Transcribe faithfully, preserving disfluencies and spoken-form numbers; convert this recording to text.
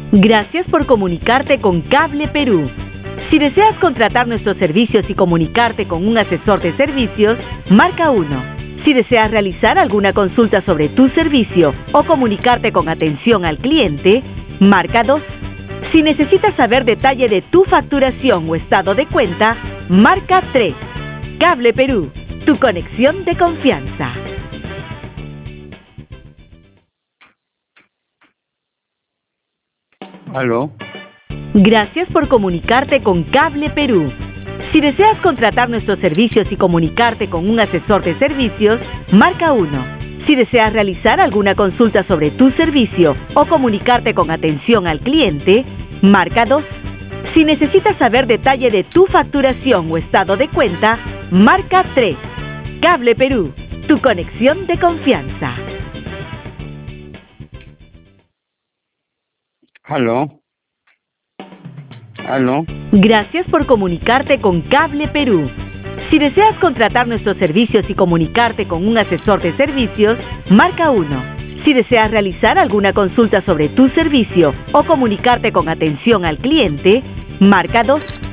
Gracias por comunicarte con Cable Perú. Si deseas contratar nuestros servicios y comunicarte con un asesor de servicios, marca uno. Si deseas realizar alguna consulta sobre tu servicio o comunicarte con atención al cliente, marca dos. Si necesitas saber detalle de tu facturación o estado de cuenta, marca tres. Cable Perú, tu conexión de confianza. ¿Aló? Gracias por comunicarte con Cable Perú. Si deseas contratar nuestros servicios y comunicarte con un asesor de servicios, marca uno. Si deseas realizar alguna consulta sobre tu servicio o comunicarte con atención al cliente, marca dos. Si necesitas saber detalle de tu facturación o estado de cuenta, marca tres. Cable Perú, tu conexión de confianza. ¿Aló? ¿Aló? Gracias por comunicarte con Cable Perú. Si deseas contratar nuestros servicios y comunicarte con un asesor de servicios, marca uno. Si deseas realizar alguna consulta sobre tu servicio o comunicarte con atención al cliente, marca dos.